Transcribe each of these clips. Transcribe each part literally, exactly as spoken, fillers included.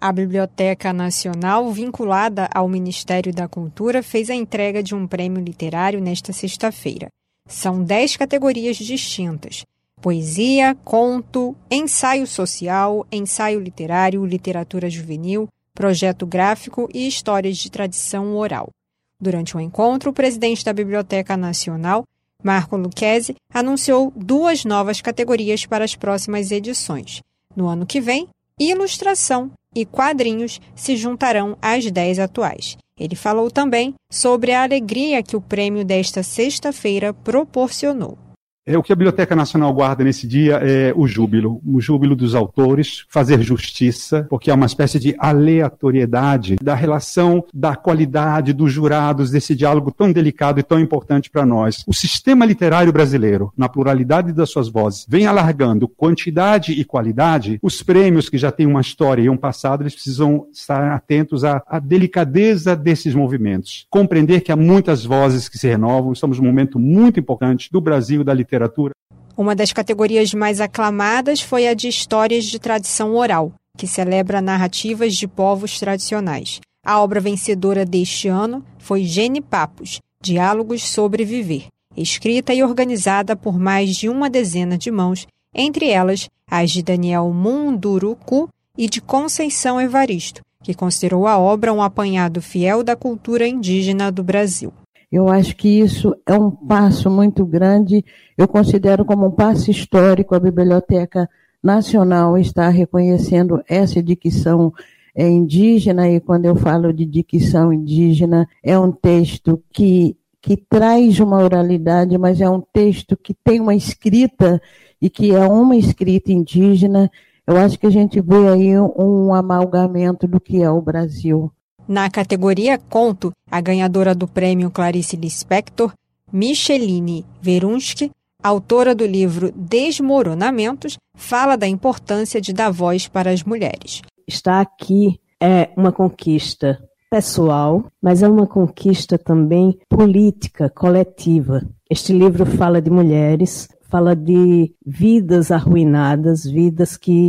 A Biblioteca Nacional, vinculada ao Ministério da Cultura, fez a entrega de um prêmio literário nesta sexta-feira. São dez categorias distintas: poesia, conto, ensaio social, ensaio literário, literatura juvenil, projeto gráfico e histórias de tradição oral. Durante o encontro, o presidente da Biblioteca Nacional, Marco Lucchesi, anunciou duas novas categorias para as próximas edições. No ano que vem, ilustração e quadrinhos se juntarão às dez atuais. Ele falou também sobre a alegria que o prêmio desta sexta-feira proporcionou. É, o que a Biblioteca Nacional guarda nesse dia é o júbilo, o júbilo dos autores, fazer justiça, porque é uma espécie de aleatoriedade da relação, da qualidade dos jurados, desse diálogo tão delicado e tão importante para nós. O sistema literário brasileiro, na pluralidade das suas vozes, vem alargando quantidade e qualidade. Os prêmios que já têm uma história e um passado, eles precisam estar atentos à, à delicadeza desses movimentos. Compreender que há muitas vozes que se renovam, estamos num momento muito importante do Brasil, da literatura. Literatura. Uma das categorias mais aclamadas foi a de Histórias de Tradição Oral, que celebra narrativas de povos tradicionais. A obra vencedora deste ano foi Genipapos, Diálogos sobre Viver, escrita e organizada por mais de uma dezena de mãos, entre elas as de Daniel Munduruku e de Conceição Evaristo, que considerou a obra um apanhado fiel da cultura indígena do Brasil. Eu acho que isso é um passo muito grande, eu considero como um passo histórico. A Biblioteca Nacional está reconhecendo essa dicção é, indígena, e quando eu falo de dicção indígena, é um texto que, que traz uma oralidade, mas é um texto que tem uma escrita, e que é uma escrita indígena. Eu acho que a gente vê aí um, um amalgamento do que é o Brasil. Na categoria Conto, a ganhadora do prêmio Clarice Lispector, Micheline Verunski, autora do livro Desmoronamentos, fala da importância de dar voz para as mulheres. Estar aqui é uma conquista pessoal, mas é uma conquista também política, coletiva. Este livro fala de mulheres, fala de vidas arruinadas, vidas que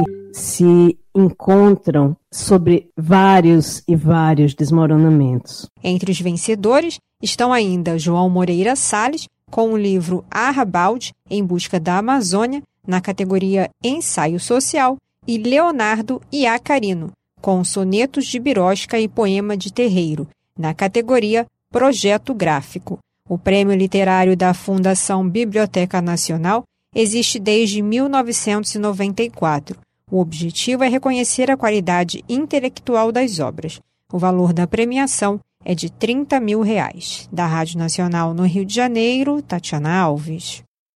se encontram sobre vários e vários desmoronamentos. Entre os vencedores estão ainda João Moreira Salles, com o livro Arrabalde, Em Busca da Amazônia, na categoria Ensaio Social, e Leonardo Iacarino, com Sonetos de Birosca e Poema de Terreiro, na categoria Projeto Gráfico. O Prêmio Literário da Fundação Biblioteca Nacional existe desde mil novecentos e noventa e quatro. O objetivo é reconhecer a qualidade intelectual das obras. O valor da premiação é de trinta mil reais. Da Rádio Nacional no Rio de Janeiro, Tatiana Alves.